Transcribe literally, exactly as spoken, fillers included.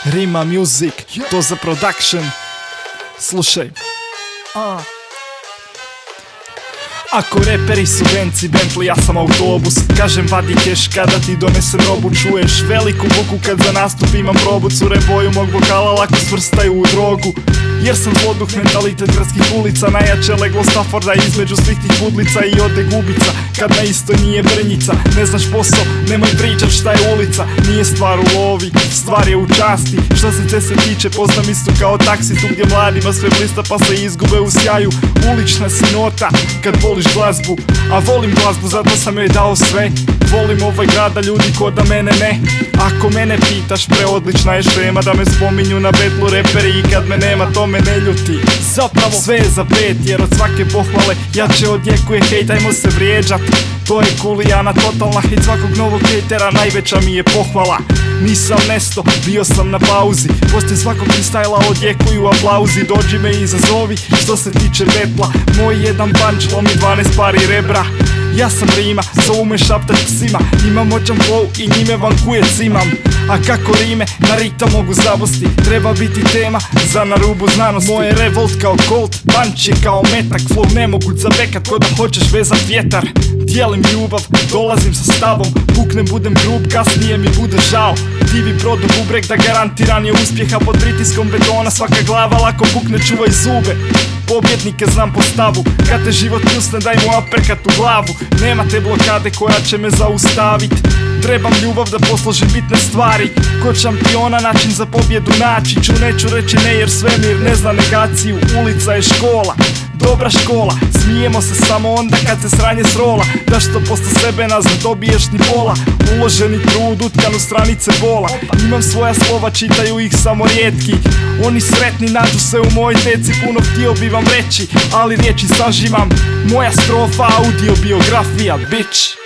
Rima Music, to za production. Slušaj. A Ako reperi su Benci, Bentley, ja sam autobus. Kažem vadi keš kada ti donesem robu. Čuješ veliku buku kad za nastup imam probu. Cure boju mog vokala lako svrstaju u drogu. Jer sam zloduh, mentalitet gradskih ulica. Najjače leglo Stafforda između svih tih budlica. I ode gubica, kad na isto nije brnjica. Ne znaš posao, nemoj pričat šta je ulica. Nije stvar u lovi, stvar je u časti. Šta se te se tiče, poznam isto kao taksistu, gdje mladima sve blista pa se izgube u sjaju. Ulična si nota, kad voliš glazbu. A volim glazbu, zato sam joj dao sve. Volim ovaj grad, a ljudi ko da mene ne. Ako mene pitaš, preodlična je šema da me spominju na betlu reperi. I kad me nema, to me ne ljuti. Zapravo sve je za pet, jer od svake pohvale jače odjekuje hejt, ajmo se vrijeđat. To je kulijana totalna, hejt svakog novog hejtera najveća mi je pohvala. Nisam nesto, bio sam na pauzi. Poslije svakog freestyla odjekuju aplauzi. Dođi me i izazovi, što se tiče betla. Moj jedan punch lomi dvanaest pari rebra. Ja sam rima, zovu me šaptat psima. Imam moćan flow i njime vankujec imam. A kako rime na rita mogu zavosti. Treba biti tema za na rubu znanosti. Moje revolt kao colt, punch je kao metak. Flow nemoguć za bekat, ko da hoćeš vezat vjetar. Dijelim ljubav, dolazim sa stavom. Puknem, budem grub, kasnije mi bude žao. Divi brodo bubrek da garantiran je uspjeha. Pod pritiskom betona svaka glava lako pukne, čuvaj zube. Pobjednike znam po stavu, kad te život pljusne daj mu aperkat u glavu. Nema te blokade koja će me zaustavit. Trebam ljubav da posložim bitne stvari. Kod šampiona način za pobjedu naći ću. Neću reći ne jer svemir ne zna negaciju. Ulica je škola, dobra škola. Smijemo se samo onda kad se sranje srola. Da što posto sebe nas ne dobiješ ni pola. Uloženi trud, utkan u stranice bola. Imam svoja slova, čitaju ih samo rijetki. Oni sretni nađu se u mojoj teci. Puno htio bi vam reći, ali riječi sažimam. Moja strofa, audio, biografija, bitch.